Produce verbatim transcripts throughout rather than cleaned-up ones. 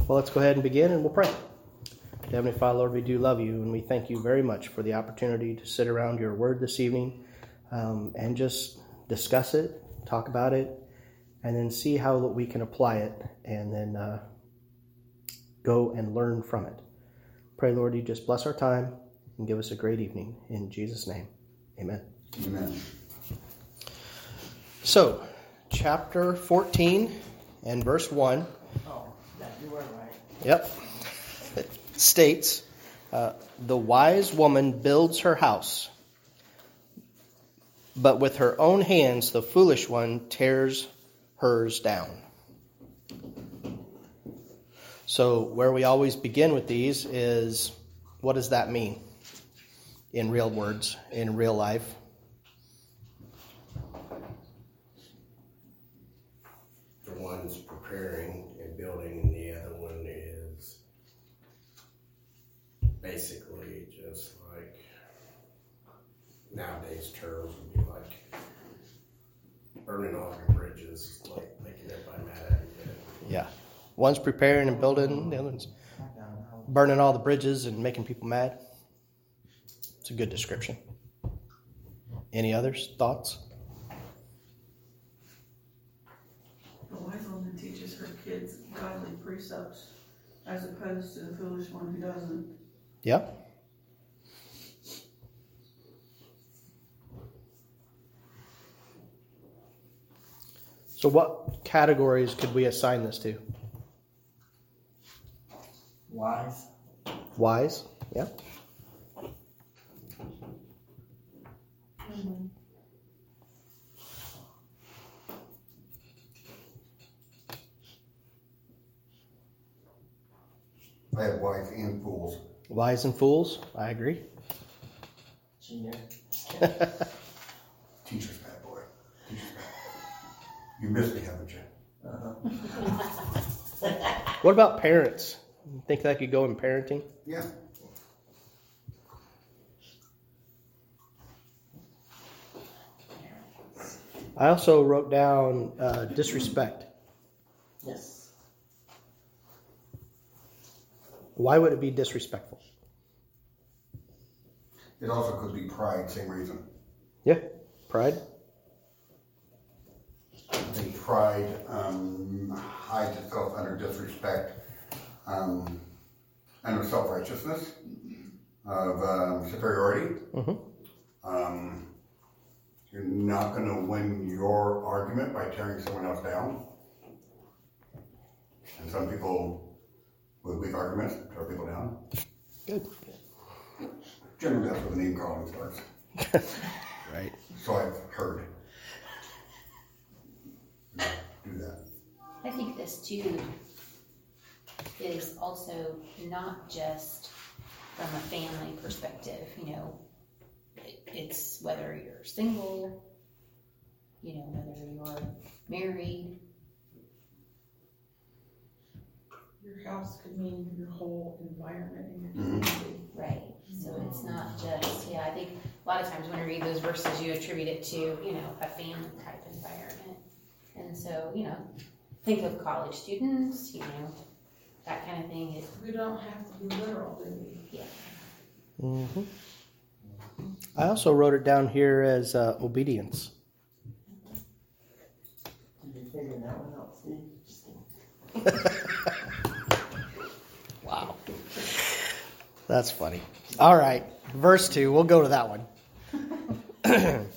Well, let's go ahead and begin, and we'll pray. Heavenly Father, Lord, we do love you, and we thank you very much for the opportunity to sit around your word this evening um, and just discuss it, talk about it, and then see how we can apply it, and then uh, go and learn from it. Pray, Lord, you just bless our time and give us a great evening. In Jesus' name, amen. Amen. So, chapter fourteen and verse one. Oh, that you were right. Yep. It states, uh, the wise woman builds her house, but with her own hands the foolish one tears hers down. So where we always begin with these is, what does that mean in real words, in real life? The one's preparing and building, and the other one is basically just like nowadays terms would be like burning all your bridges, like making everybody mad at you. Yeah. One's preparing and building, the other one's burning all the bridges and making people mad. It's a good description. Any others? Thoughts? The wise woman teaches her kids godly precepts as opposed to the foolish one who doesn't. Yeah. So what categories could we assign this to? Wise. Wise? Yeah. Mm-hmm. I have wise and fools. Wise and fools? I agree. Junior. Teacher's bad boy. Teacher's bad. You missed me, haven't you? Uh-huh. What about parents? You think that could go in parenting? Yeah. I also wrote down uh, disrespect. Yes. Why would it be disrespectful? It also could be pride, same reason. Yeah. Pride? I think pride um, hides itself under disrespect, um, under self-righteousness of um, superiority. Mm-hmm. Um, you're not going to win your argument by tearing someone else down. And some people with weak arguments tear people down. Good. Generally, that's where the name calling starts. Right. So I've heard. Do that. I think this too is also not just from a family perspective, you know, it's whether you're single, you know, whether you're married. Your house could mean your whole environment in your Mhm. community. Right. So it's not just, yeah, I think a lot of times when you read those verses, you attribute it to, you know, a family type environment. And so, you know, think of college students, you know, that kind of thing. Is, We don't have to be literal, do we? yeah. Mm-hmm. I also wrote it down here as uh, obedience. Did you figure that one out, Steve? Just kidding. Wow. That's funny. All right. Verse two. We'll go to that one.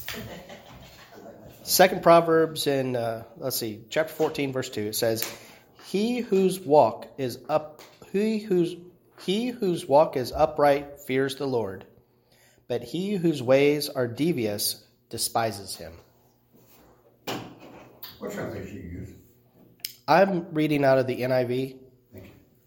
Second Proverbs in, uh, let's see, chapter fourteen, verse two. It says, He whose walk is up, he whose, he whose walk is upright fears the Lord, but he whose ways are devious despises him. What translation you use? I'm reading out of the N I V. Thank you.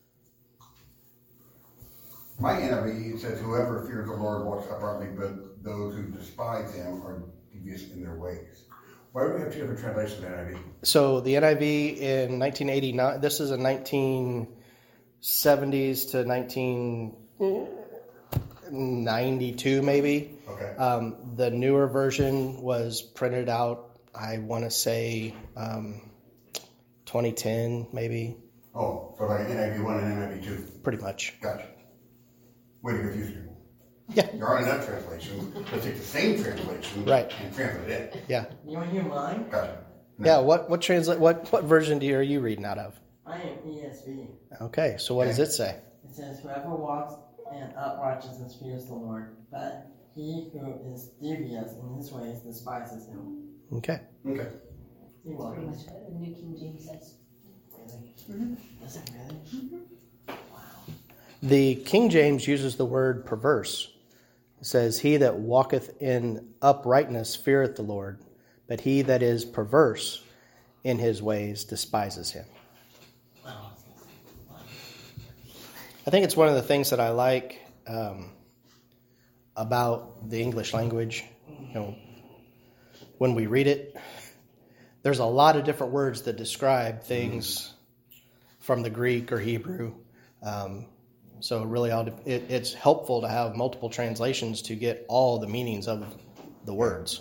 My N I V says, whoever fears the Lord walks uprightly, but those who despise him are devious in their ways. Why do we have two different translations of the N I V? So the N I V in nineteen eighty-nine, this is a nineteen seventies to nineteen ninety-two maybe. Okay. Um, the newer version was printed out, I want to say um, twenty ten maybe. Oh, so like N I V one and N I V two. pretty much. Gotcha. Way to confuse people. Yeah. There aren't enough translations. Let's take the same translation Right. and translate it. Yeah. You want to hear mine? Gotcha. Yeah. What what translate what what version do you, are you reading out of? I am E S V. Okay. So what does it say? It says, whoever walks in uprightness fears the Lord, but he who is devious in his ways despises him. Okay. Okay. You're Pretty welcome. much what the New King James says. Really? Mm-hmm. Does it really? Wow. The King James uses the word perverse. It says, "He that walketh in uprightness feareth the Lord, but he that is perverse in his ways despises him." Wow. I think it's one of the things that I like um, about the English language. You know, when we read it, there's a lot of different words that describe things from the Greek or Hebrew. Um, so it really, all, it, it's helpful to have multiple translations to get all the meanings of the words.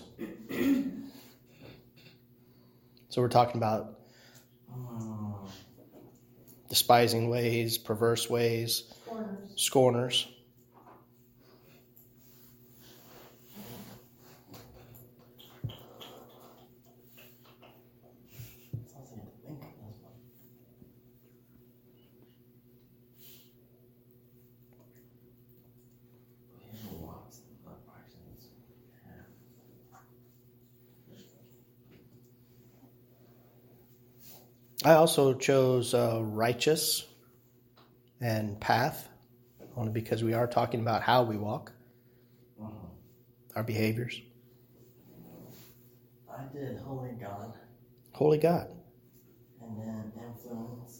So we're talking about Mm. despising ways, perverse ways, Corners. scorners. Sounds like I have to think of this one. Whoever walks in uprightness. I also chose uh, righteous and path, only because we are talking about how we walk, Mhm. our behaviors. I did Holy God Holy God. and then Influence.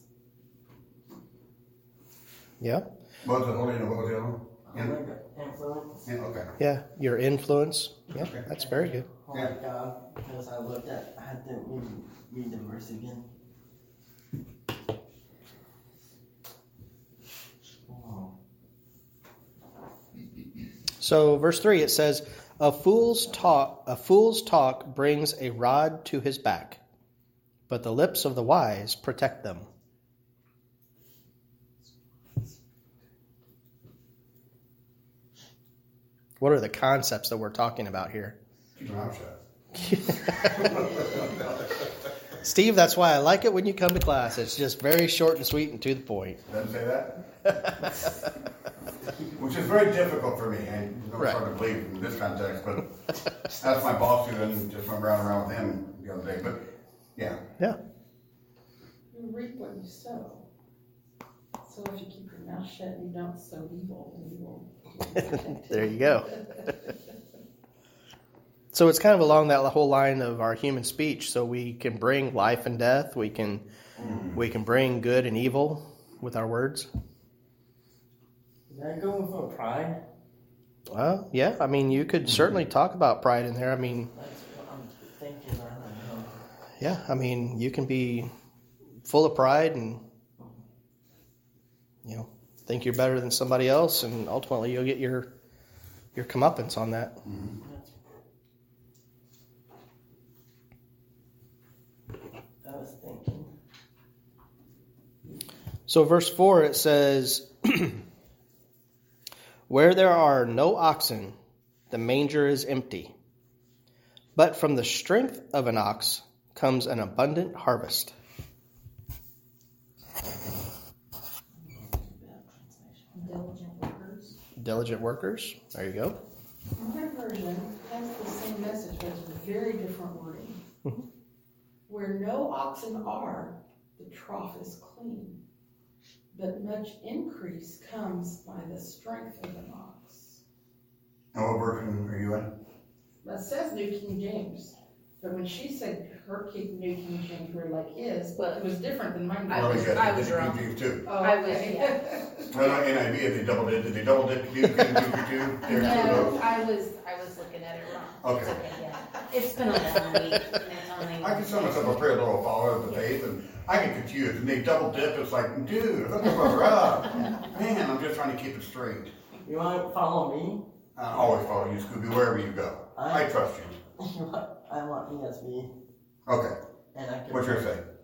Yeah. What was the holy and what was the other one? Holy God, Influence. Yeah, okay. Yeah. Your influence. Yeah, Okay. that's very good. Holy Yeah. God, because I looked at, I had to read, read the verse again. Oh. So verse three, it says, a fool's talk, a fool's talk brings a rod to his back, but the lips of the wise protect them. What are the concepts that we're talking about here? Keep your mouth shut. Steve, that's why I like it when you come to class. It's just very short and sweet and to the point. Doesn't say that? Which is very difficult for me. I don't Right. start to believe in this context, but that's my boss who then just went around and around with him the other day. But yeah. Yeah. You reap what you sow. So if you keep your mouth shut and you don't sow evil, then you will. There you go. So it's kind of along that whole line of our human speech. So we can bring life and death. We can Mm. we can bring good and evil with our words. Did I go with pride? Well, yeah. I mean, you could certainly talk about pride in there. I mean, That's what I'm thinking. I don't know. yeah. I mean, you can be full of pride and you know think you're better than somebody else, and ultimately you'll get your your comeuppance on that. Mhm. I was thinking. So verse four, it says, where there are no oxen, the manger is empty. But from the strength of an ox comes an abundant harvest. Diligent workers. Diligent workers. There you go. My version has the same message, but it's very different wording. Mhm. Where no oxen are, the trough is clean, but much increase comes by the strength of an ox. And what version are you in? That says New King James, but when she said her King, New King James were like his, but it was different than mine. I Well, was- they got I the was King wrong. James too. Oh, I was, okay. No, no, N I V, if they double did, did they double dip you, King James too? There's two of No, those. I was I was looking at it wrong. Okay. It's okay, yeah. It's been a long week. And it's only I consider myself a pretty little follower of the faith, and I get confused. And they double dip, it's like, dude, hook my brother up. Man, I'm just trying to keep it straight. You want to follow me? I always follow you, Scooby, wherever you go. I trust you. I want E S V. Okay, And I can what's your say?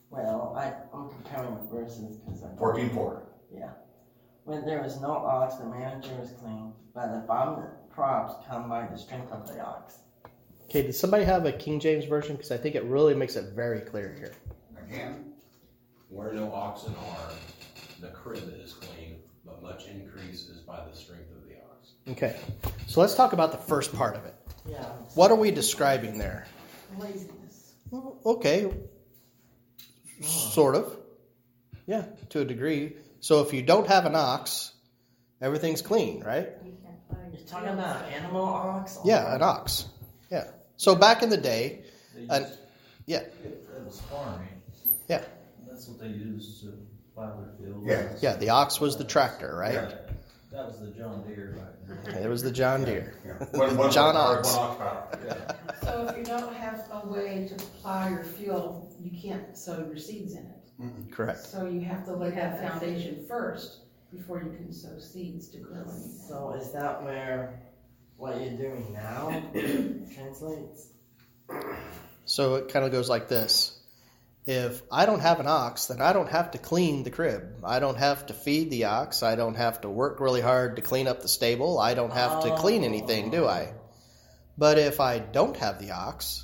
Well, I, I'm comparing the verses because I Fourteen four. Yeah. When there was no ox, the manager was clean, but abundant crops come by the strength of the ox. Okay, does somebody have a King James version? Because I think it really makes it very clear here. Again, Where no oxen are, the crib is clean, but much increase is by the strength of the ox. Okay, so let's talk about the first part of it. Yeah. What are we describing there? Laziness. Well, okay, sort of. Yeah, to a degree. So if you don't have an ox, everything's clean, right? You're talking about an animal ox? Yeah, an ox. Yeah. So back in the day, an, yeah, That was farming. yeah, That's what they used to plow their fields. Yeah. yeah. The ox was the tractor, right? Yeah. That was the John Deere back then. It was the John Deere. yeah. One, one John power, Ox. One ox power. Yeah. So if you don't have a way to plow your field, you can't sow your seeds in it. Correct. So you have to lay that foundation first before you can sow seeds to grow anything. So is that where what you're doing now translates? So it kind of goes like this. If I don't have an ox, then I don't have to clean the crib. I don't have to feed the ox. I don't have to work really hard to clean up the stable. I don't have to clean anything, do I? But if I don't have the ox,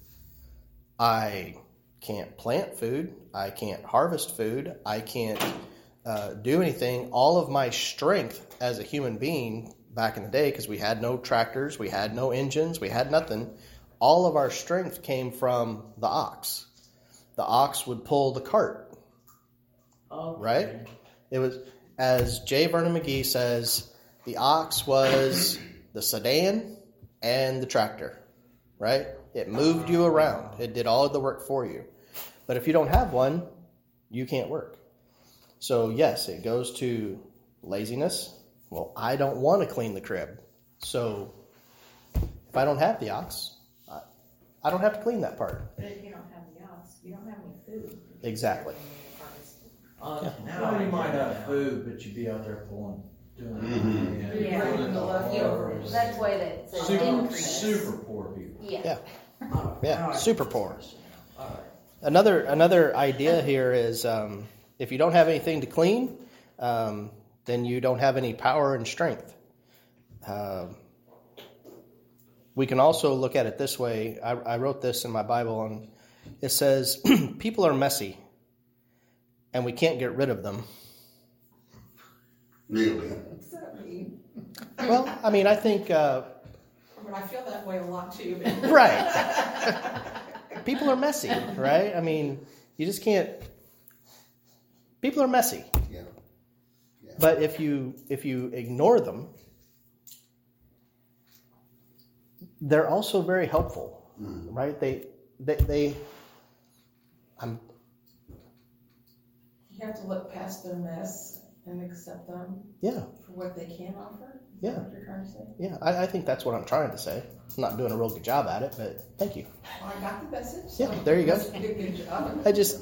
I can't plant food. I can't harvest food. I can't uh, do anything. All of my strength as a human being back in the day, because we had no tractors, we had no engines, we had nothing, all of our strength came from the ox. The ox would pull the cart, Okay. right? It was, as J. Vernon McGee says, the ox was the sedan and the tractor, right? It moved you around. It did all of the work for you. But if you don't have one, you can't work. So yes, it goes to laziness. Well, I don't want to clean the crib. So if I don't have the ox, I, I don't have to clean that part. But if you don't have the ox, you don't have any food. Exactly. Okay, now Well, I you might get it have now. food, but you'd be out there pulling, doing Mhm. it. Yeah. Pulling the leftovers. That's why that it says Super, increase. super poor people. Yeah. Yeah. All right, Yeah, now I super get poor. this question. All right. Another another idea here is um, if you don't have anything to clean, um, then you don't have any power and strength. Uh, we can also look at it this way. I, I wrote this in my Bible, and it says, people are messy, and we can't get rid of them. Really? What's that mean? Well, I mean, I think, uh, I mean, I feel that way a lot too. right. People are messy, right? I mean, you just can't, people are messy. Yeah. Yeah. But if you if you ignore them, they're also very helpful, Mm. right? They they they. I'm You have to look past their mess and accept them yeah for what they can offer. Is Yeah. that what you're trying to say? yeah. I, I think that's what I'm trying to say. I'm not doing a real good job at it, but thank you. Well, I got the message. Yeah, there you go. Must be a good job. I just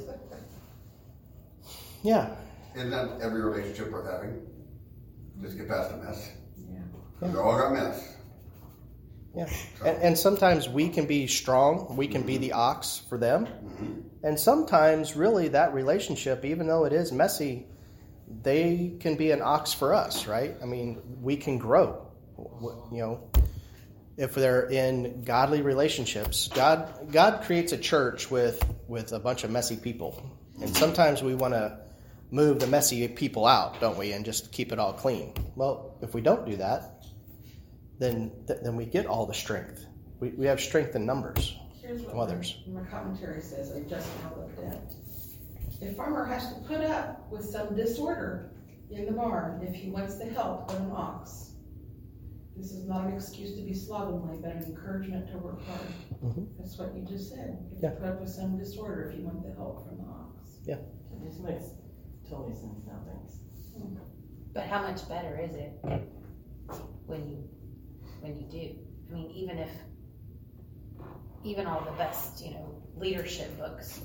yeah Isn't that every relationship worth having? Just get past the mess. Yeah. We all got mess. yeah. And, and sometimes we can be strong. We can be the ox for them. Mhm. And sometimes, really, that relationship, even though it is messy, they can be an ox for us, right? I mean, we can grow. You know, if they're in godly relationships, God God creates a church with with a bunch of messy people, and sometimes we want to move the messy people out, don't we, and just keep it all clean. Well, if we don't do that, then then we get all the strength. We we have strength in numbers. Here's what Others. my, my commentary says, I just now looked at. A farmer has to put up with some disorder in the barn if he wants the help of an ox. This is not an excuse to be slovenly, but an encouragement to work hard. Mhm. That's what you just said. You Yeah. have to put up with some disorder if you want the help from the ox. This makes totally sense now, thanks. But how much better is it when you when you do? I mean, even if even all the best, you know, leadership books,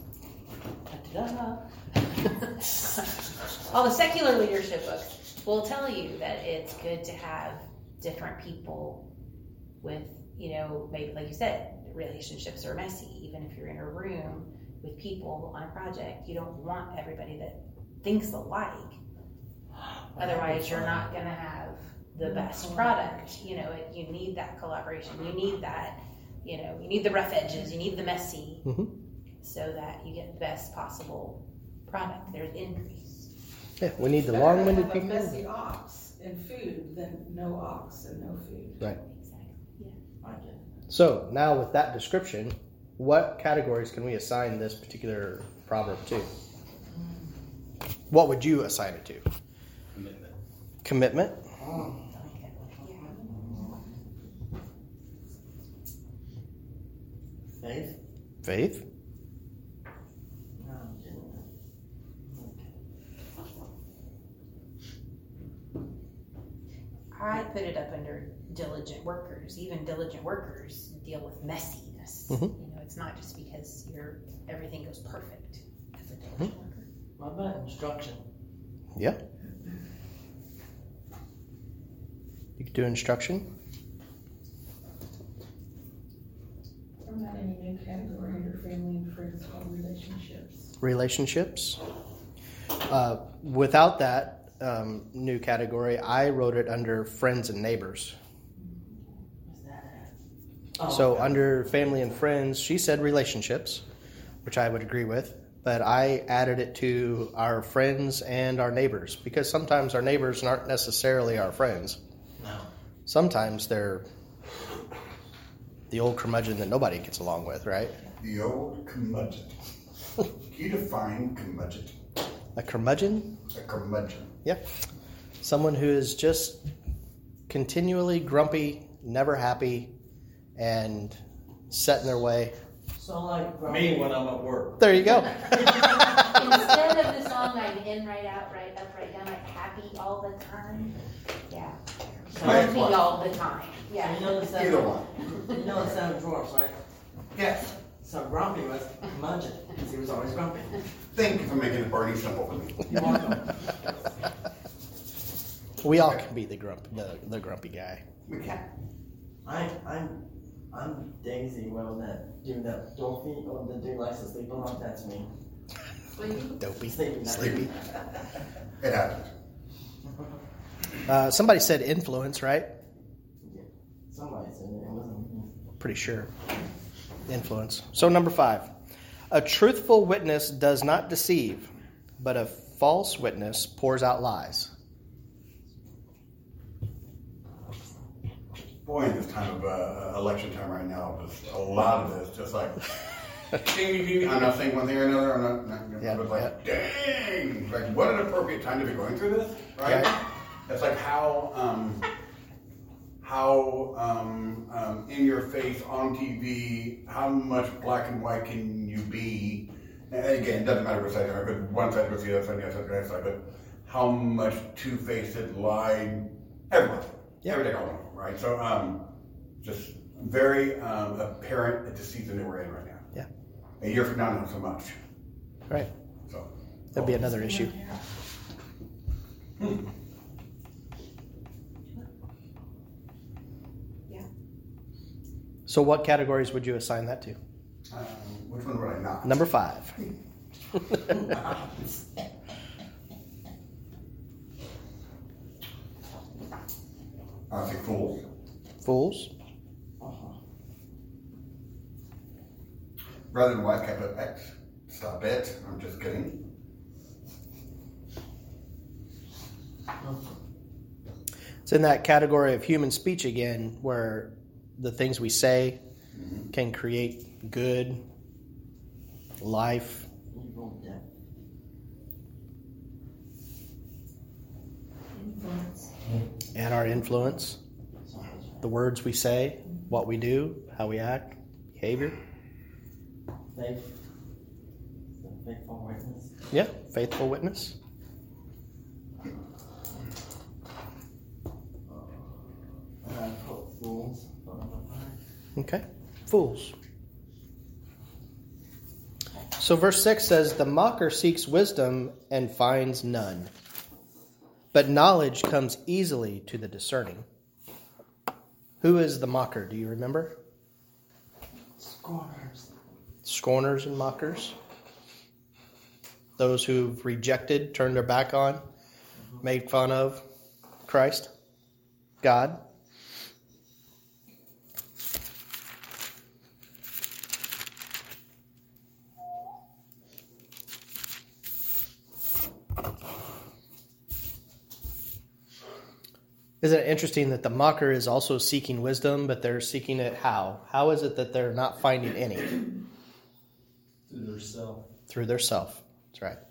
all the secular leadership books will tell you that it's good to have different people with, you know, maybe like you said, relationships are messy. Even if you're in a room, with people on a project, you don't want everybody that thinks alike. Otherwise, you're not going to have the best product. You know, it, you need that collaboration. You need that, you know, you need the rough edges. You need the messy, Mm-hmm. so that you get the best possible product. There's increase. Yeah, we need the Better long-winded have a people. messy ox and food than no ox and no food. Right. Exactly. Yeah. I get it. So now with that description, what categories can we assign this particular proverb to? What would you assign it to? Commitment. Commitment? Faith? Faith? No, I didn't. I put it up under diligent workers. Even diligent workers deal with messiness. Mhm. You know, it's not just because you're everything goes perfect as a diligent worker. What about instruction? Yeah. You could do instruction. I'm not any new category under family and friends called relationships. Relationships. Uh, without that um, new category, I wrote it under friends and neighbors. What's that at? Oh, So okay. under family and friends, she said relationships, which I would agree with, but I added it to our friends and our neighbors, because sometimes our neighbors aren't necessarily our friends. No. Sometimes they're the old curmudgeon that nobody gets along with, right? The old curmudgeon. Can you define curmudgeon? A curmudgeon? A curmudgeon. Yeah. Someone who is just continually grumpy, never happy, and set in their way. So like Me when I'm at work. There you go. Instead of the song, I'd in, right out, right up, right down, like happy all the time. Yeah. Nice Grumpy one. all the time. So Yeah. you know the seven, Either one. you know the seven dwarfs, right? Yes. So Grumpy was curmudgeon because he was always grumpy. Thank you for making it Barney simple for me. You're welcome. We all can be the grump, the, the grumpy guy. We can. I, I'm, I'm Daisy. Well, that dude, that Dorothy, or the dude likes to sleep alone. That's me. Dopey. Sleepy. not Sleepy. It happens. Uh, somebody said influence, right? Yeah. Somebody said it. It wasn't me. Pretty sure. Influence. So number five. A truthful witness does not deceive, but a false witness pours out lies. Boy, in this time of uh, election time right now, just a lot of this, just like, ding, ding, ding. I'm not saying one thing or another. I'm not, not Yeah, but like, dang, like what an appropriate time to be going through this, right? Yeah. It's like how, um, how um, um, in your face on T V, how much black and white can you be? And again, it doesn't matter which side you are, but one side goes the other side, the other side, the other side, but how much two-faced, lied, everyone, Yeah. everything all over, right? So, um, just very um, apparent at the season that we're in right now. Yeah. A year from now, not so much. Right. So, That'd be another issue. Hmm. So what categories would you assign that to? Um, which one would I not? Number five. I say fools. Fools. Rather than white, I put X. Stop it. I'm just kidding. It's in that category of human speech again, where the things we say Mm-hmm. can create good life. Evil, yeah. Influence. And our influence, the words we say, what we do, how we act, behavior. Faith. The faithful witness. Yeah, faithful witness. And I put fools. for number five. Okay, fools. So verse six says, the mocker seeks wisdom and finds none, but knowledge comes easily to the discerning. Who is the mocker? Do you remember? Scorners. Scorners and mockers. those who've rejected, turned their back on, made fun of Christ, God. Isn't it interesting that the mocker is also seeking wisdom, but they're seeking it how? How is it that they're not finding any? Through their self. Through their self. That's right.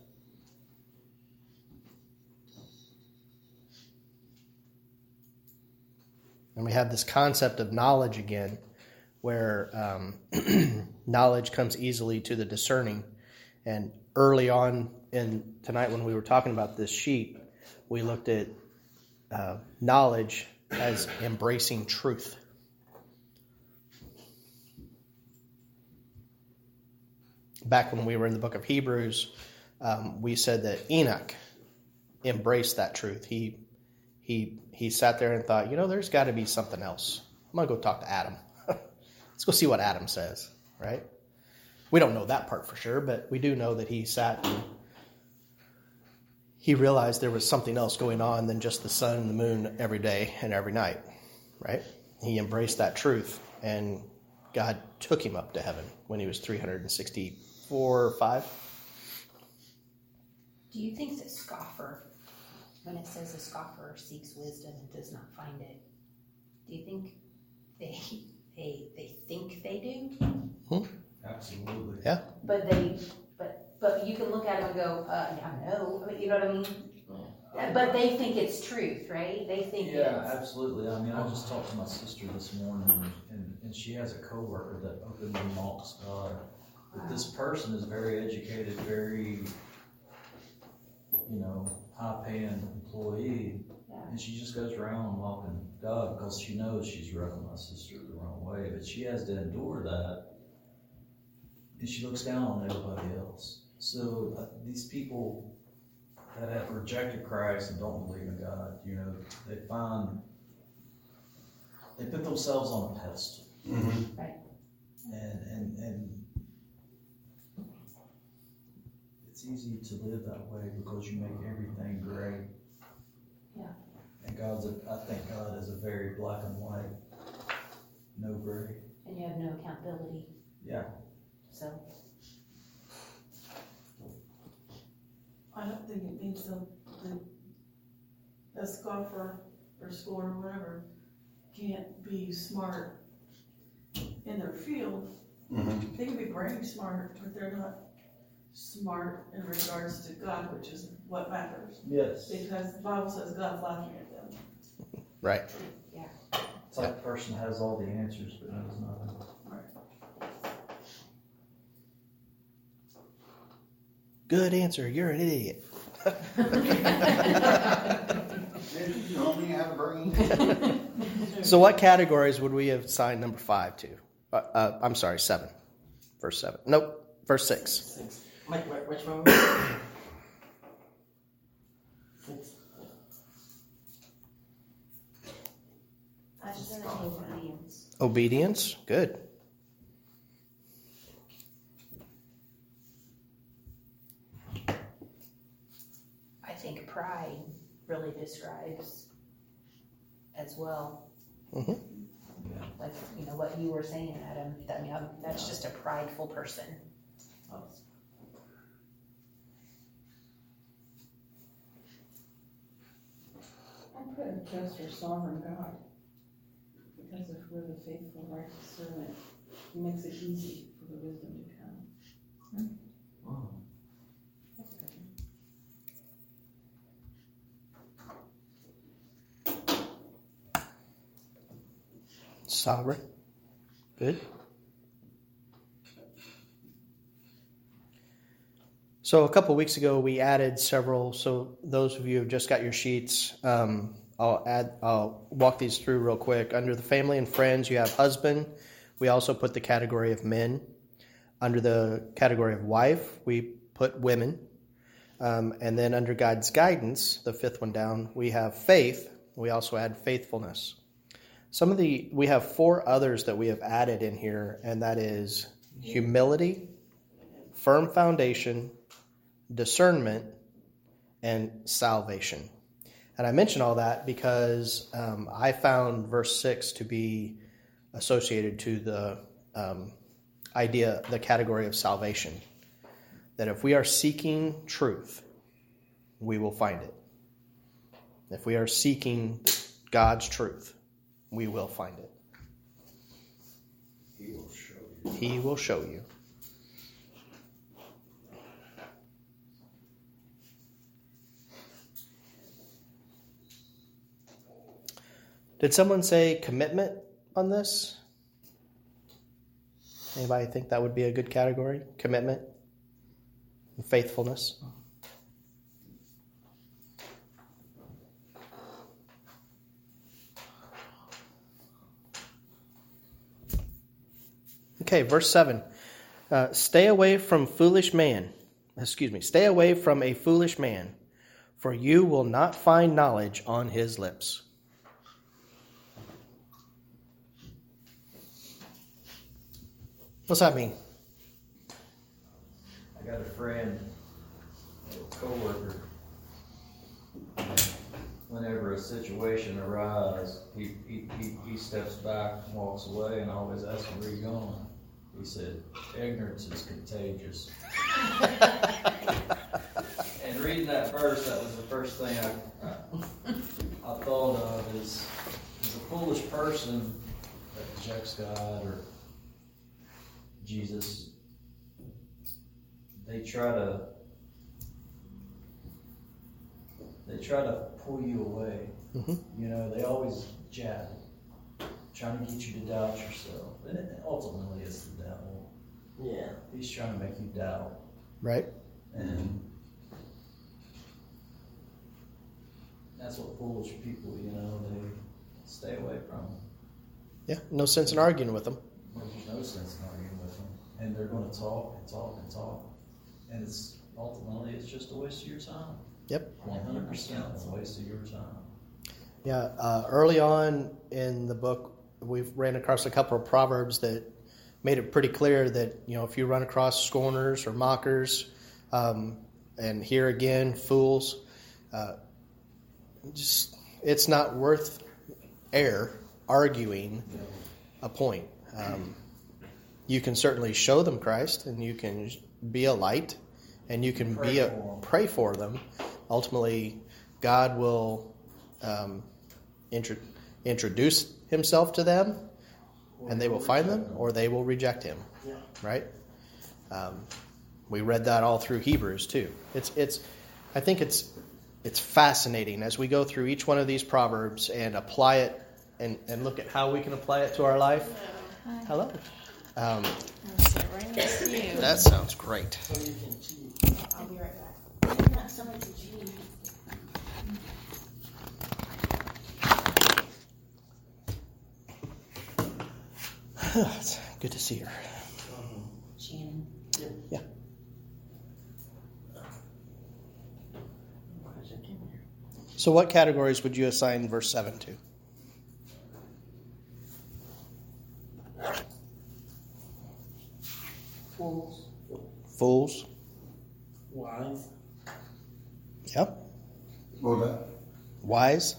And we have this concept of knowledge again, where um, knowledge comes easily to the discerning. And early on in tonight when we were talking about this sheet, we looked at uh, knowledge as embracing truth. Back when we were in the book of Hebrews, um, we said that Enoch embraced that truth. He he he sat there and thought, you know, there's got to be something else. I'm going to go talk to Adam. Let's go see what Adam says, right? We don't know that part for sure, but we do know that he sat and he realized there was something else going on than just the sun and the moon every day and every night, right? He embraced that truth, and God took him up to heaven when he was three hundred sixty-four or five. Do you think that scoffer, when it says a scoffer seeks wisdom and does not find it, do you think they they they think they do? Hmm? Absolutely. Yeah. But they but but you can look at them and go, uh, yeah, no, you know what I mean? But they think it's truth, right? They think Yeah, it's... absolutely. I mean, I just talked to my sister this morning, and, and, and she has a coworker that openly mocks God. But this person is very educated, very, you know, high-paying employee, Yeah. and she just goes around mocking God because she knows she's rubbing my sister the wrong way. But she has to endure that, and she looks down on everybody else. So uh, these people that have rejected Christ and don't believe in God, you know, they find, they put themselves on a pedestal. Mm-hmm. Right. And, and, and it's easy to live that way because you make everything gray. Yeah. And God's, a, I think God is a very black and white, no gray. And you have no accountability. Yeah. So... I don't think it means the, the, a scoffer or scorn or whatever can't be smart in their field. Mm-hmm. They can be brain smart, but they're not smart in regards to God, which is what matters. Yes. Because the Bible says God's laughing at them. Right. Yeah. It's like the person has all the answers but knows nothing. Good answer. You're an idiot. Did you know me have a brain? So what categories would we have assigned number five to? Uh, uh, I'm sorry, seven. Verse seven. Nope. Verse six. Six. Wait, wait, which one? Six. I just said obedience. Obedience. Good. I think pride really describes as well. Mm-hmm. Like, you know, what you were saying, Adam. I mean, I'm- that's just a prideful person. I put a trust or sovereign God. Because if we're the faithful, righteous servant, he makes it easy for the wisdom to come. Wow. That's good. Sovereign. Good. So a couple weeks ago, we added several. So those of you who have just got your sheets, um, I'll add. I'll walk these through real quick. Under the family and friends, you have husband. We also put the category of men. Under the category of wife, we put women. Um, and then under God's guidance, the fifth one down, we have faith. We also add faithfulness. Some of the, we have four others that we have added in here, and that is humility, firm foundation, discernment, and salvation. And I mention all that because um, I found verse six to be associated to the um, idea, the category of salvation. That if we are seeking truth, we will find it. If we are seeking God's truth, we will find it. He will show you. He will show you. Did someone say commitment on this? Anybody think that would be a good category? Commitment and faithfulness? Okay, verse seven. Uh, stay away from foolish man. Excuse me. Stay away from a foolish man, for you will not find knowledge on his lips. What's that mean? I got a friend, a coworker. Whenever a situation arises, he, he, he, he steps back and walks away and always asks him, where you going? He said, ignorance is contagious. And reading that verse, that was the first thing I, I, I thought of is, is a foolish person that rejects God or Jesus. They try to they try to pull you away. Mm-hmm. You know, they always jab, trying to get you to doubt yourself. And it, ultimately, it's the devil. Yeah. He's trying to make you doubt. Right? And that's what foolish people, you know, they stay away from. Yeah, no sense in arguing with them. There's no sense in arguing with them. And they're going to talk and talk and talk. And it's ultimately, it's just a waste of your time. Yep. one hundred percent it's a waste of your time. Yeah, uh, early on in the book, we ran across a couple of proverbs that made it pretty clear that, you know, if you run across scorners or mockers, um, and here again, fools, uh, just it's not worth air arguing a point. Um, you can certainly show them Christ, and you can be a light, and you can Pray be a for them. pray for them. Ultimately, God will um, intro, introduce Himself to them, and they will find them, or they will reject Him. Yeah. Right? Um, we read that all through Hebrews too. It's it's. I think it's it's fascinating as we go through each one of these proverbs and apply it and, and look at how we can apply it to our life. Hi. Hello. Um, I'll sit right next to you. that sounds great. So you can cheat. I'll be right back. Not so much as you. It's good to see her. Shannon. Yeah. So what categories would you assign verse seven to? Fools. Fools. Wise. Yep. What was that? Wise.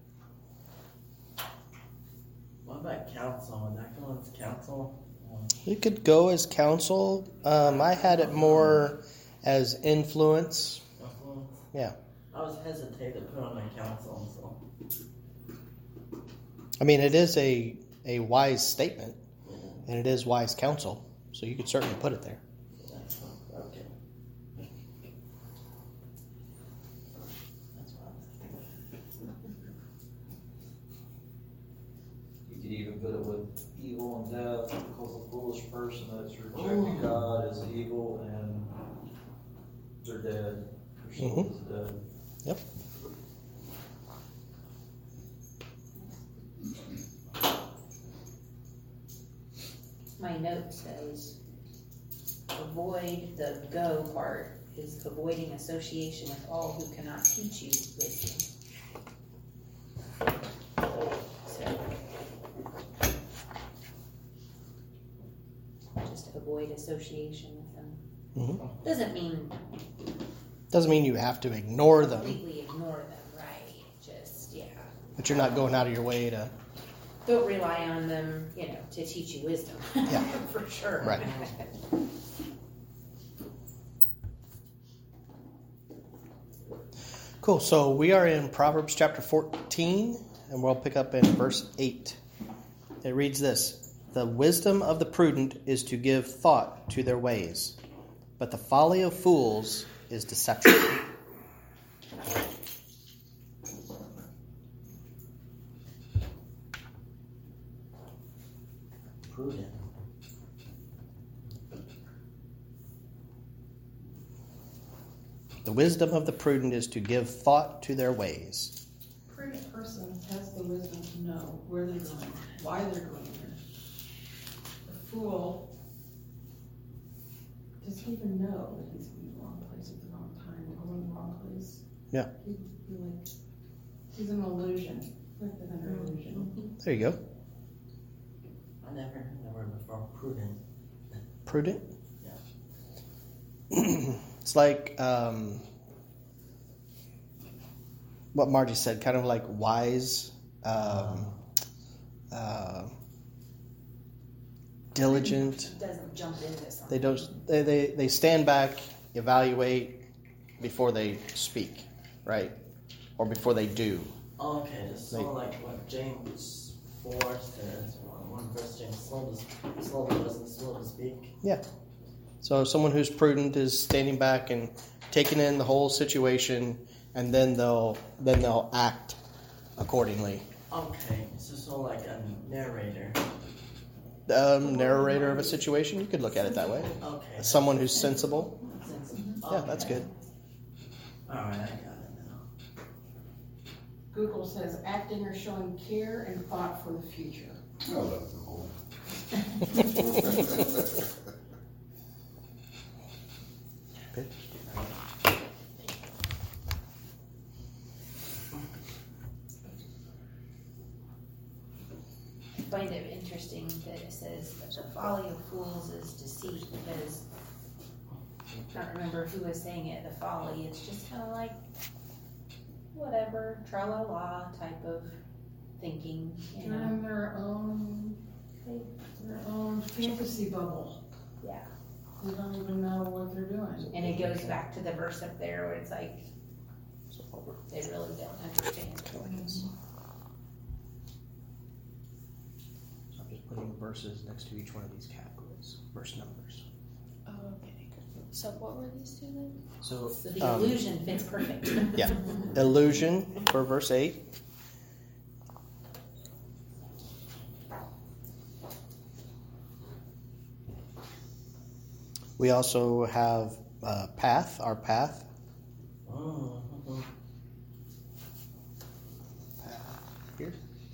What about counsel? Would that go as counsel? It could go as counsel. Um, I had it more as influence. Uh-huh. Yeah. I was hesitant to put on a counsel, so. I mean, it is a, a wise statement, and it is wise counsel, so you could certainly put it there. That's okay. That's what I was thinking. You could even put it with evil and death, because a foolish person that's rejected Ooh. God is evil and they're dead. Their soul Mhm. is dead. Yep. My note says, avoid the go part is avoiding association with all who cannot teach you wisdom. So, just avoid association with them. Mm-hmm. Doesn't mean Doesn't mean you have to ignore them, completely ignore them, right? Just, yeah. but you're not going out of your way to. Don't rely on them, you know, to teach you wisdom. Yeah. For sure. Right. Cool. So we are in Proverbs chapter fourteen, and we'll pick up in verse eight. It reads this: "The wisdom of the prudent is to give thought to their ways, but the folly of fools is deception." Prudent. The wisdom of the prudent is to give thought to their ways. A prudent person has the wisdom to know where they're going, why they're going there. A fool doesn't even know that he's in the wrong place at the wrong time, going the wrong place. Yeah. He, he like, he's an illusion, like an illusion. There you go. I never heard the word before. Prudent. Prudent? Yeah. It's like um, what Margie said, kind of like wise, um, uh, diligent. Doesn't jump into something. They don't. They, they they stand back, evaluate before they speak, right, or before they do. Okay, it's They- sort of like what James four says. One verse, James, slow to, slow to listen, slow to speak. Yeah. So someone who's prudent is standing back and taking in the whole situation, and then they'll then they'll act accordingly. Okay, it's just sort of like a narrator. Um, narrator of a situation, you could look at it that way. Okay. Someone who's sensible. Yeah, Okay. that's good. All right, I got it now. Google says acting or showing care and thought for the future. I love Google. I find it interesting that it says that the folly of fools is deceit, because I don't remember who was saying it, the folly, it's just kind of like whatever, tra-la-la type of thinking, you They're know? in their own, their own fantasy bubble. Yeah. They don't even know what they're doing. And it goes back to the verse up there where it's like, they really don't understand. So I'm just putting verses next to each one of these categories, verse numbers. Okay. So what were these two then? So, So the um, illusion fits perfect. yeah, illusion for verse eight. We also have uh, path, our path. Oh, mhm. Here.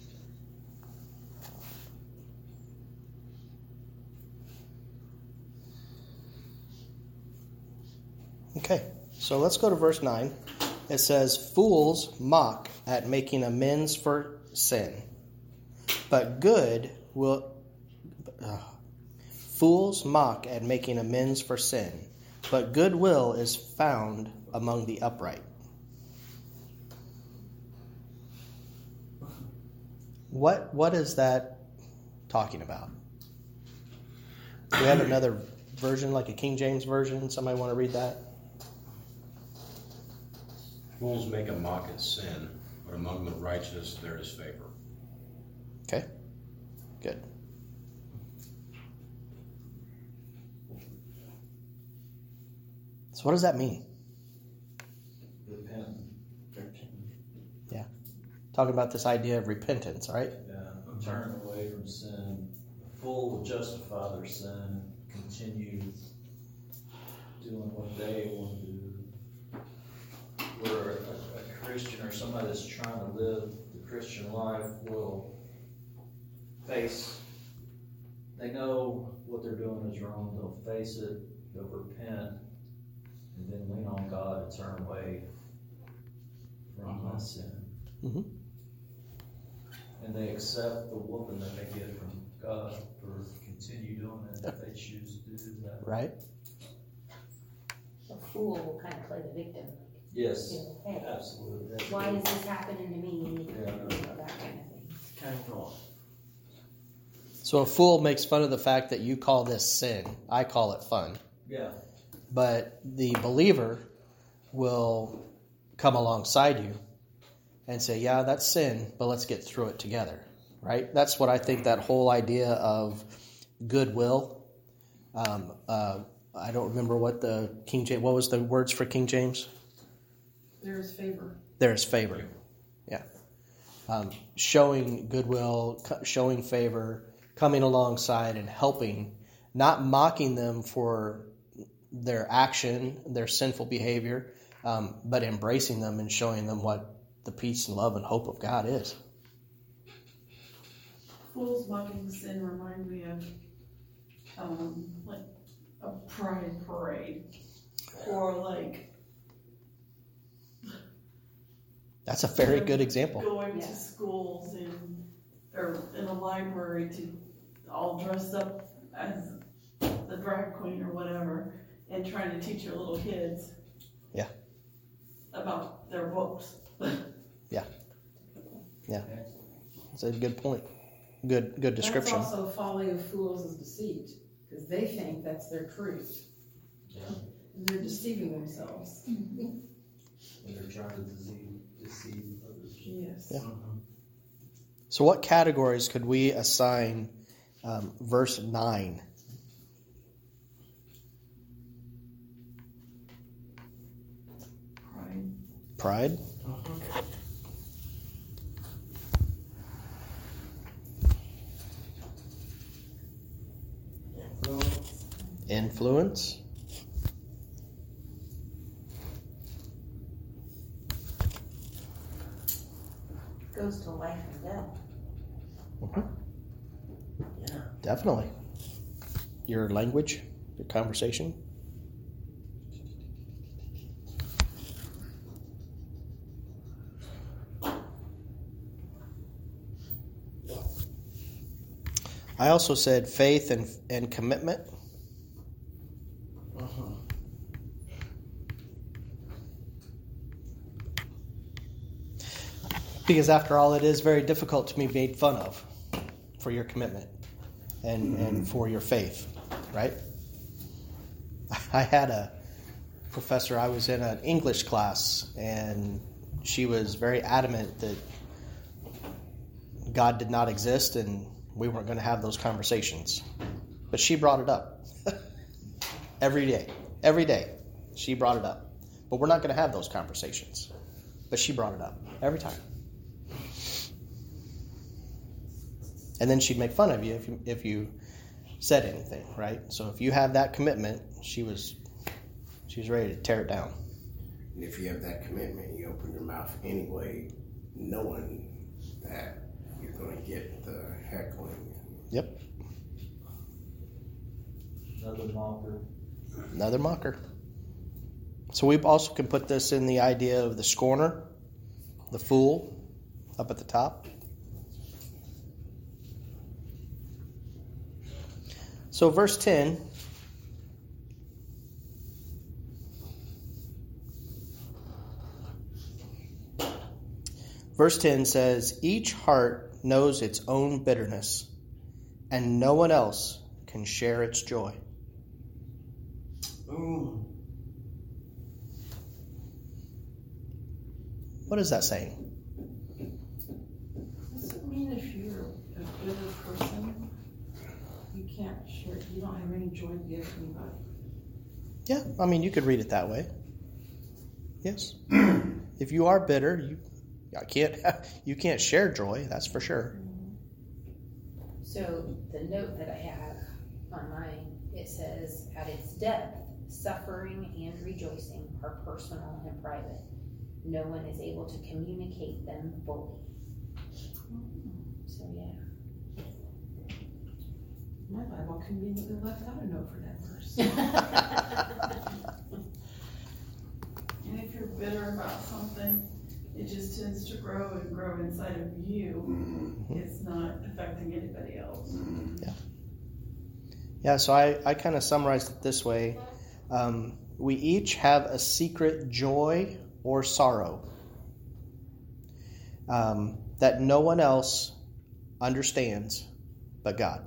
Okay, so let's go to verse nine. It says, "Fools mock at making amends for sin, but good will." Uh, Fools mock at making amends for sin, but goodwill is found among the upright. What what is that talking about? Do we have another version, like a King James version? Somebody want to read that? Fools make a mock at sin, but among the righteous there is favor. Okay, good. So what does that mean? Repent. Yeah, talking about this idea of repentance, right? Yeah, turn away from sin. The fool will justify their sin, continue doing what they want to do. Where a, a Christian or somebody that's trying to live the Christian life will face, they know what they're doing is wrong, they'll face it, they'll repent, and then lean on God to turn away from that sin. Mm-hmm. And they accept the whooping that they get from God for continue doing it if they choose to do that. Right. a fool will kind of play the victim. Yes, You know, hey, absolutely. That's why good. is this happening to me? Yeah. You know, that kind of thing. Casual. So a fool makes fun of the fact that you call this sin. I call it fun. Yeah. But the believer will come alongside you and say, yeah, that's sin, but let's get through it together, right? That's what I think that whole idea of goodwill. Um, uh, I don't remember what the King James, what was the words for King James? There is favor. There is favor. Yeah. Um, showing goodwill, co- showing favor, coming alongside and helping, not mocking them for their action, their sinful behavior, um, but embracing them and showing them what the peace and love and hope of God is. Fools mocking sin remind me of um, like a pride parade, or like That's a very good example. going Yeah. to schools and or in a library to all dressed up as the drag queen or whatever, and trying to teach your little kids. Yeah. About their books. That's a good point. Good good description. That's also folly of fools is deceit, because they think that's their truth. Yeah. And they're deceiving themselves. And they're trying to deceive, deceive others. Yes. Yeah. So what categories could we assign um, verse nine? Pride. Pride? Influence. Influence? Goes to life and death. Mhm. Yeah. Definitely. Your language, your conversation. I also said faith and, and commitment. Uh-huh. Because after all, it is very difficult to be made fun of for your commitment and, and for your faith, right? I had a professor, I was in an English class, and she was very adamant that God did not exist and we weren't going to have those conversations. But she brought it up every day. Every day, she brought it up. But we're not going to have those conversations. But she brought it up every time. And then she'd make fun of you if you if you said anything, right? So if you have that commitment, she was she was ready to tear it down. And if you have that commitment, you open your mouth anyway, knowing that you're going to get the heckling. Yep, Another mocker. another mocker. So we also can put this in the idea of the scorner, the fool, up at the top. So verse ten, verse ten says, each heart knows its own bitterness, and no one else can share its joy. Ooh. What is that saying? Does it mean if you're a bitter person, you can't share, you don't have any joy to give to anybody? Yeah, I mean, you could read it that way. Yes. If you are bitter, you I can't you can't share joy, that's for sure. So the note that I have on mine, it says, at its depth, suffering and rejoicing are personal and private. No one is able to communicate them fully. So yeah. My Bible conveniently left out a note for that verse. And if you're bitter about something, it just tends to grow and grow inside of you. Mm-hmm. It's not affecting anybody else. Yeah, so I, I kind of summarized it this way. Um, we each have a secret joy or sorrow um, that no one else understands but God.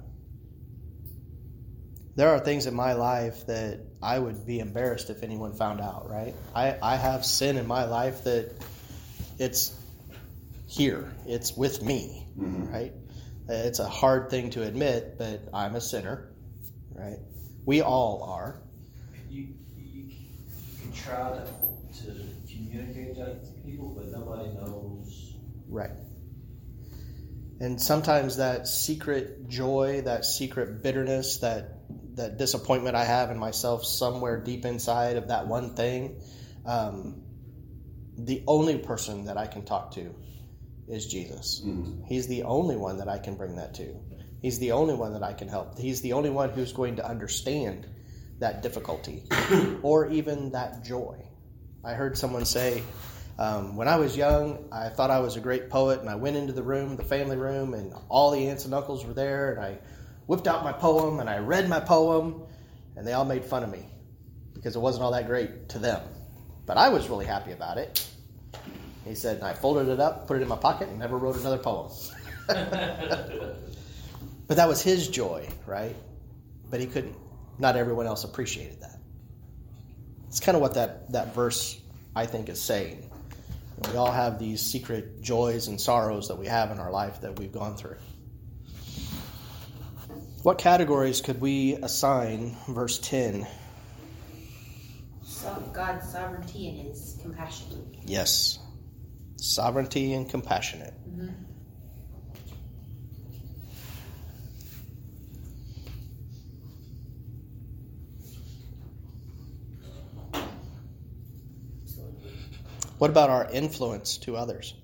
There are things in my life that I would be embarrassed if anyone found out, right? I, I have sin in my life that it's here. It's with me, mm-hmm. right? It's a hard thing to admit, but I'm a sinner, right? We all are. You, you, you can try to, to communicate that to people, but nobody knows. Right. And sometimes that secret joy, that secret bitterness, that that disappointment I have in myself somewhere deep inside of that one thing, um, the only person that I can talk to is Jesus. Mm. He's the only one that I can bring that to. He's the only one that I can help. He's the only one who's going to understand that difficulty or even that joy. I heard someone say, um, when I was young, I thought I was a great poet, and I went into the room, the family room, and all the aunts and uncles were there, and I whipped out my poem, and I read my poem, and they all made fun of me because it wasn't all that great to them. But I was really happy about it. He said, and I folded it up, put it in my pocket, and never wrote another poem. But that was his joy, right? But he couldn't. Not everyone else appreciated that. It's kind of what that, that verse, I think, is saying. We all have these secret joys and sorrows that we have in our life that we've gone through. What categories could we assign verse ten? So God's sovereignty and his compassion. Yes. Sovereignty and compassionate. Mm-hmm. What about our influence to others?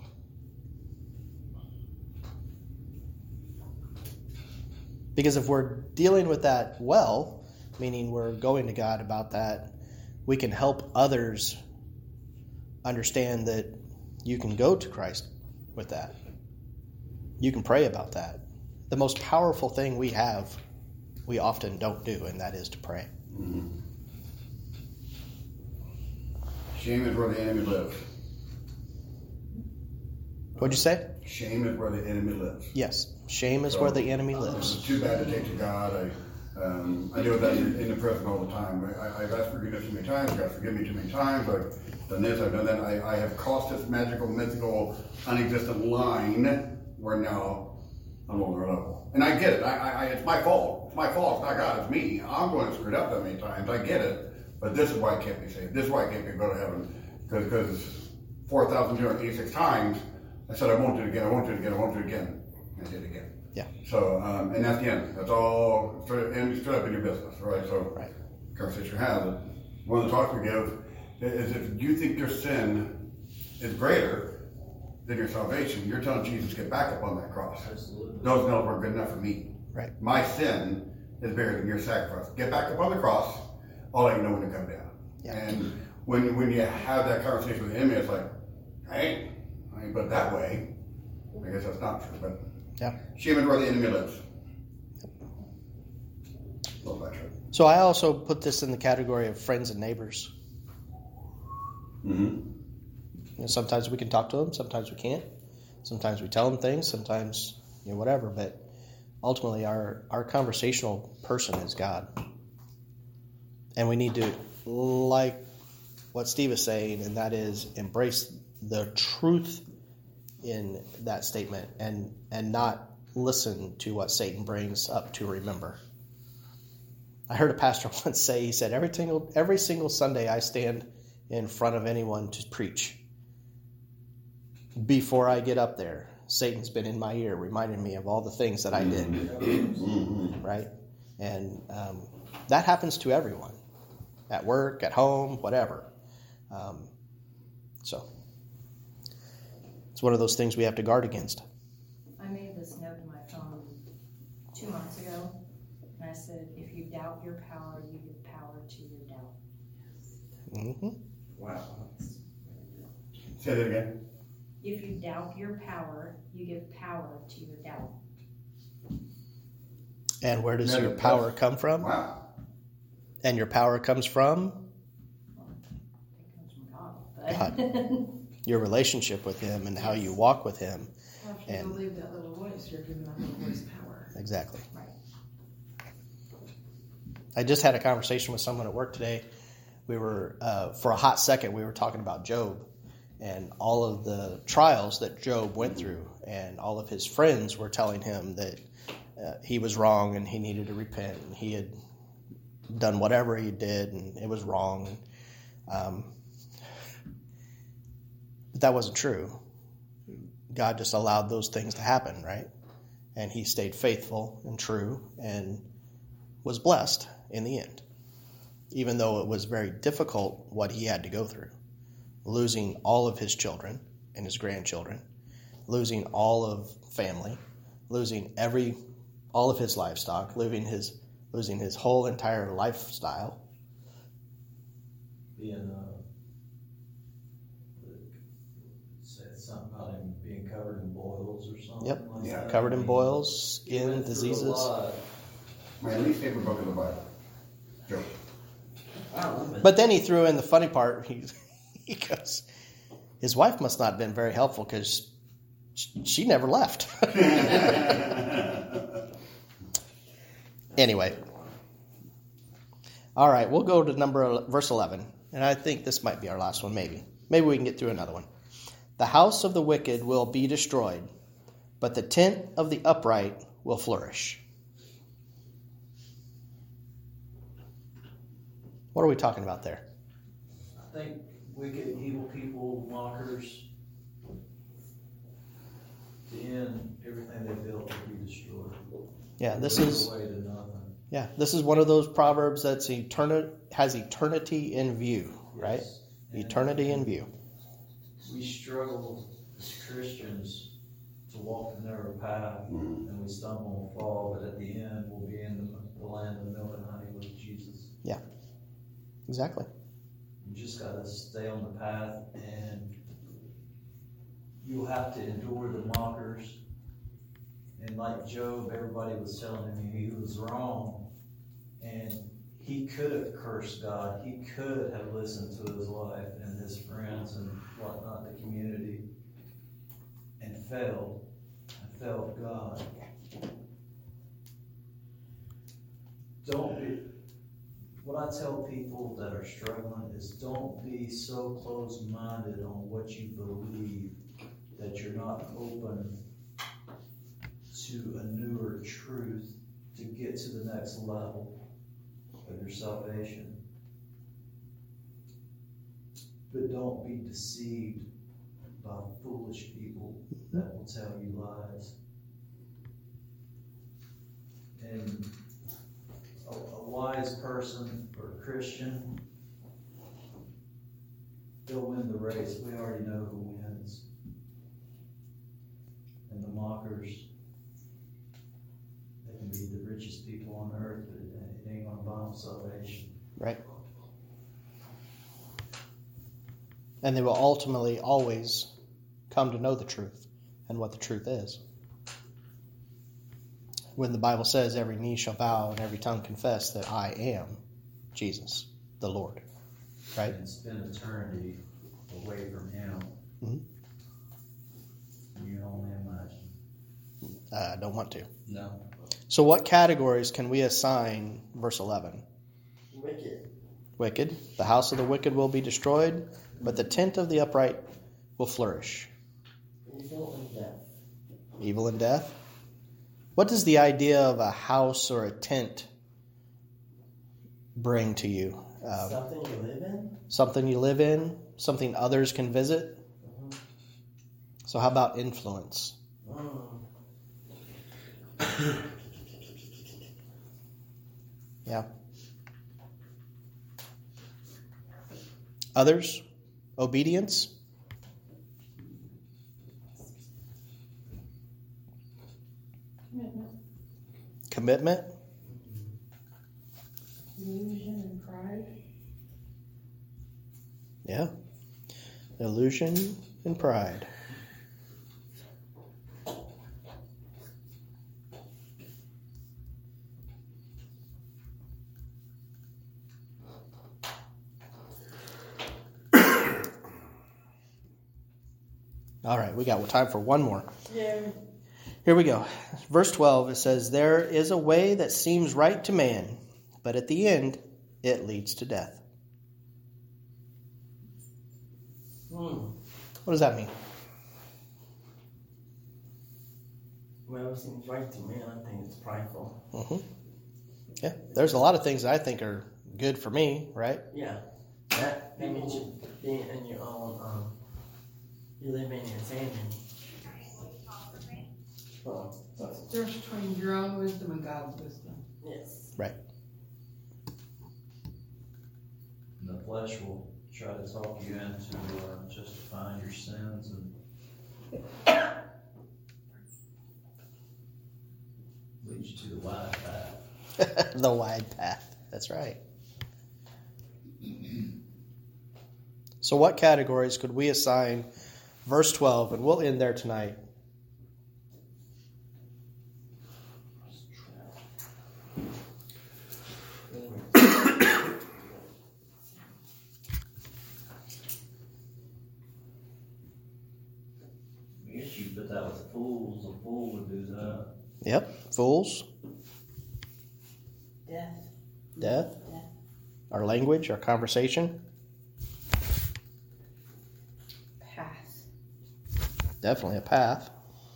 Because if we're dealing with that well, meaning we're going to God about that, we can help others understand that you can go to Christ with that. You can pray about that. The most powerful thing we have, we often don't do, and that is to pray. Mm-hmm. Shame is where the enemy lives. What'd you say? Shame is where the enemy lives. Yes, shame is so, where the enemy lives. It's too bad to take to God. I um, I deal with that in, in the present all the time. I, I've asked forgiveness too many times. God forgive me too many times. I've done this. I've done that. I, I have crossed this magical, mythical, unexistent line where now I'm on their level. And I get it. I, I, it's my fault. It's my fault. It's not God. It's me. I'm going to screw it up that many times. I get it. But this is why I can't be saved. This is why I can't go to heaven. Because four thousand two hundred eighty-six times, I said, I won't do it again, I won't do it again, I won't do it again. And I did it again. Yeah. So, um, and that's the end. That's all, and straight up in your business, right? So, right. Conversation has it. One of the talks we give is if you think your sin is greater than your salvation, you're telling Jesus, get back up on that cross. Absolutely. Those nails weren't good enough for me. Right. My sin is bigger than your sacrifice. Get back up on the cross. I'll let you know when to come down. Yeah. And when when you have that conversation with the enemy, it's like, I ain't, I ain't but that way. I guess that's not true, but yeah. Shame is where the enemy lives. Love that true. So I also put this in the category of friends and neighbors. Mm-hmm. You know, sometimes we can talk to them, sometimes we can't. Sometimes we tell them things, sometimes you know whatever. But ultimately, our our conversational person is God. And we need to, like what Steve is saying, and that is embrace the truth in that statement and, and not listen to what Satan brings up to remember. I heard a pastor once say, he said, every single, every single Sunday I stand in front of anyone to preach. Before I get up there, Satan's been in my ear reminding me of all the things that I did. Mm-hmm. Right? And um, that happens to everyone. At work, at home, whatever. Um, so, it's one of those things we have to guard against. I made this note in my phone two months ago, and I said, if you doubt your power, you give power to your doubt. Mm-hmm. Wow. Say that again. If you doubt your power, you give power to your doubt. And where does your power come from? Wow. And your power comes from God, your relationship with Him and how you walk with Him. After you believe that little voice, you're giving that little voice power. Exactly. Right. I just had a conversation with someone at work today. We were, uh, for a hot second, we were talking about Job and all of the trials that Job went through. And all of his friends were telling him that uh, he was wrong and he needed to repent. And he had done whatever he did and it was wrong. Um, but that wasn't true. God just allowed those things to happen, right? And he stayed faithful and true and was blessed in the end, even though it was very difficult what he had to go through, losing all of his children and his grandchildren, losing all of family, losing every all of his livestock, losing his losing his whole entire lifestyle. Being uh, said something about him being covered in boils or something. Yep, like Yeah. that. covered I in mean, boils, he skin went through a diseases. lot. My least favorite book of the Bible. Job. Wow. But then he threw in the funny part. He, he goes, his wife must not have been very helpful because she, she never left. Anyway. All right, we'll go to number verse eleven. And I think this might be our last one, maybe. Maybe we can get through another one. The house of the wicked will be destroyed, but the tent of the upright will flourish. What are we talking about there? I think wicked, evil people, mockers, the end, everything they built will be destroyed. Yeah, this They'll is go away to nothing. yeah, this is one of those proverbs that's eternity has eternity in view, right? Yes. And Eternity in view. We struggle as Christians to walk the narrow path, Mhm. and we stumble and fall, but at the end we'll be in the, the land of milk and honey with Jesus. Exactly. You just gotta stay on the path, and you'll have to endure the mockers. And like Job, everybody was telling him he was wrong, and he could have cursed God. He could have listened to his wife and his friends and whatnot, the community, and failed, and failed God. Don't be. What I tell people that are struggling is don't be so close-minded on what you believe that you're not open to a newer truth to get to the next level of your salvation. But don't be deceived by foolish people that will tell you lies. And a, a wise person or a Christian, they'll win the race. We already know who wins. And the mockers, they can be the richest people on earth, but it, it ain't gonna buy them salvation. Right. And they will ultimately always come to know the truth and what the truth is. When the Bible says every knee shall bow and every tongue confess that I am Jesus, the Lord. Right? And spend eternity away from Him. Mm-hmm. You can only imagine. I uh, don't want to. No. So what categories can we assign verse eleven? Wicked. Wicked. The house of the wicked will be destroyed, but the tent of the upright will flourish. Evil and death. Evil and death. What does the idea of a house or a tent bring to you? Um, Something you live in? something you live in? Something others can visit? Mm-hmm. So how about influence? Mm. Yeah. Others? Obedience? Commitment. Commitment? Illusion and pride. Yeah. Illusion and pride. All right, we got time for one more. Yeah. Here we go. Verse twelve, it says, "There is a way that seems right to man, but at the end it leads to death." Hmm. What does that mean? Well, it seems right to me. I think it's prideful. Mm-hmm. Yeah, there's a lot of things that I think are good for me, right? Yeah. That, that means you being in your own, um, you live in your sanity. Oh, sorry. There's between your own wisdom and God's wisdom. Yes. Right. And the flesh will try to talk you into uh, justifying your sins and lead you to the wide path. The wide path. That's right. So what categories could we assign verse twelve, and we'll end there tonight. I guess you put that with fools. A fool would do that. Yep. Fools. Death. Death. Death. Our language, our conversation. Path. Definitely a path.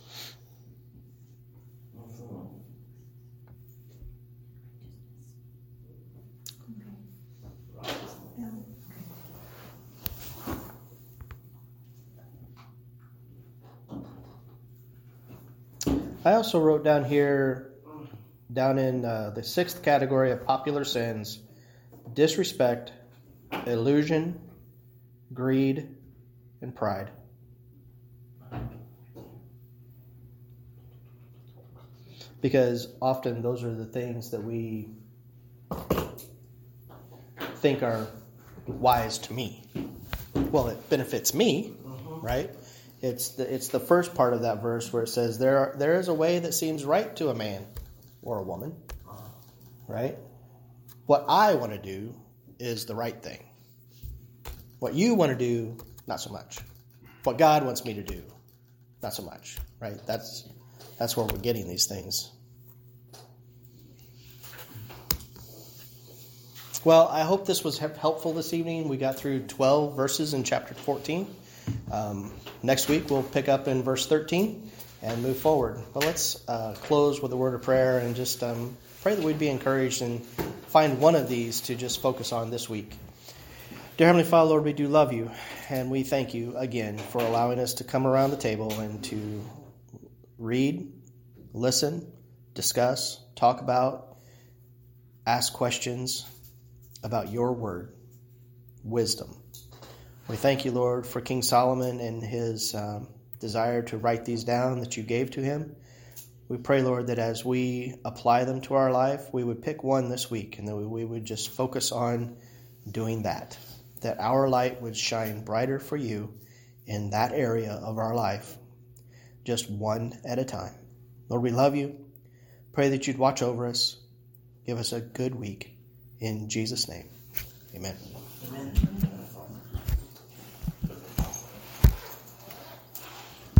I also wrote down here, down in uh, the sixth category of popular sins, disrespect, illusion, greed, and pride. Because often those are the things that we think are wise to me. Well, it benefits me, mm-hmm. right? It's the, it's the first part of that verse where it says, there are, there is a way that seems right to a man or a woman, right? What I want to do is the right thing. What you want to do, not so much. What God wants me to do, not so much, right? That's that's where we're getting these things. Well, I hope this was helpful this evening. We got through twelve verses in chapter fourteen. Um, next week we'll pick up in verse thirteen and move forward. But let's uh, close with a word of prayer and just um, pray that we'd be encouraged and find one of these to just focus on this week. Dear Heavenly Father, Lord, we do love you, and we thank you again for allowing us to come around the table and to read, listen, discuss, talk about, ask questions about your word, wisdom. We thank you, Lord, for King Solomon and his um, desire to write these down that you gave to him. We pray, Lord, that as we apply them to our life, we would pick one this week and that we would just focus on doing that, that our light would shine brighter for you in that area of our life, just one at a time. Lord, we love you. Pray that you'd watch over us. Give us a good week. In Jesus' name, amen. Amen.